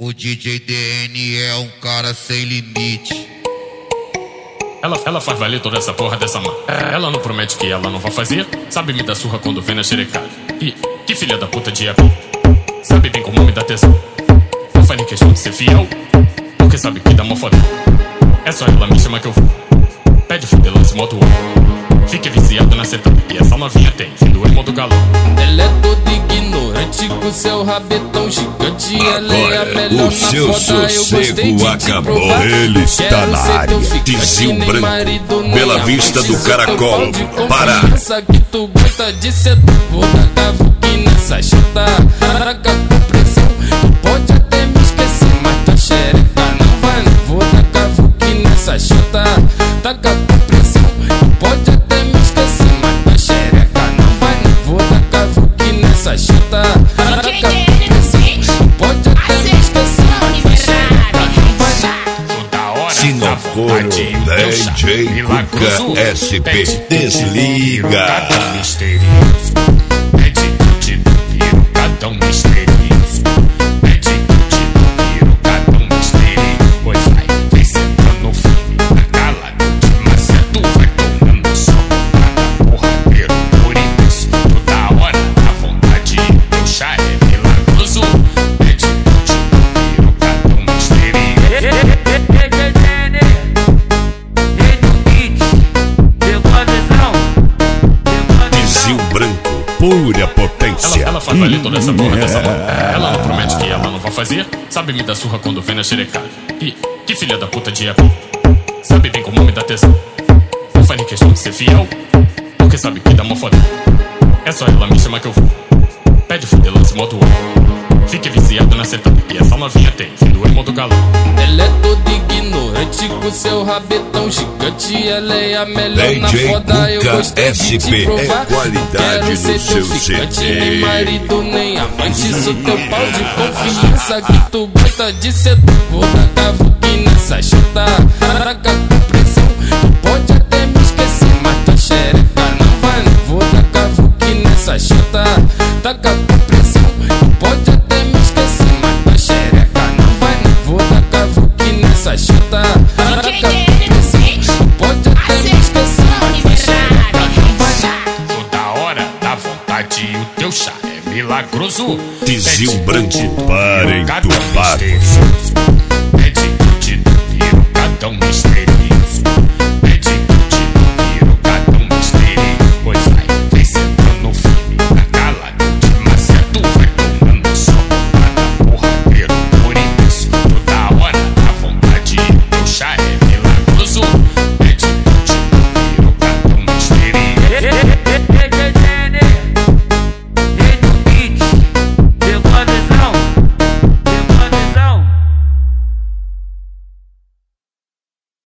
O DJ DN é um cara sem limite. Ela faz valer toda essa porra dessa mão. Ela não promete que ela não vai fazer. Sabe me dar surra quando vem na xerecada. E que filha da puta de época. Sabe bem como me dá tesão. Não faz nem questão de ser fiel, porque sabe que dá mó foda. É só ela me chama que eu vou. Pede fuder, lance modo 1. Fique viciado na seta. E essa novinha tem fim do emo do galão. Ela é toda ignorante com seu rabetão gigante. Ela é a melhor o seu na foda, eu gostei sossego de acabou. provar. Ele está Quero na ser área. teu ficante, Tizinho nem branco, marido, nem Bela amante, Vista do sou teu Caracol. pau de Pará. confiança que tu gosta de ser tu. Vou dar cavuque nessa chata. Traga com pressão, tu pode até me esquecer, mas tua xereca não vai. Não vou dar cavuque nessa chata. Traga com pressão, tu pode até me esquecer, mas tua xereca não vai. Não vou dar cavuque nessa chata. Traga com pressão, tu pode até me esquecer, mas tua xereca não vai. Toda hora Se não for o DJ Cuca SP, desliga. Misterioso. Pede tudo do pirocadão misterioso. Pede tudo do pirocadão misterioso. Pois vai sentando firme na calada. Mas é tu vai tomando só pra porradeiro. Por isso, toda hora a vontade. Teu chá é milagroso. Pede tudo do pirocadão misterioso. Tizinho branco, pura potência. Ela faz valer toda essa porra dessa mão. Ela não promete que ela não vai fazer. Sabe me dar surra quando vem na xerecada. E que filha da puta de época. Sabe bem como me dá tesão. Não faz nem questão de ser fiel, porque sabe que dá mó foda. É só ela me chama que eu vou. Pede fuder, lance modo 1. Fique viciado na seta. E essa novinha tem fim do emo do galão. Ela é toda ignorante com seu rabetão gigante. Ela é a melhor na DJ foda, eu Cuca gostei de SP te provar. é qualidade Quero no ser seu teu ficante, CD. nem marido, nem amante. Sou teu pau de confiança que tu gosta de ser tu. Vou dar cavuque nessa chata. Traga com pressão, tu pode até me esquecer, mas tua xereca não vai. Não vou dar cavuque nessa chata. Traga com pressão, tu pode até me esquecer, mas tua xereca não vai. Não vou dar cavuque nessa chata. Traga com pressão, tu pode até me esquecer, mas tua xereca não vai. Toda hora dá vontade e o teu chá é milagroso. Tizinho Pede branco tudo do para pirocadão entubar. misterioso.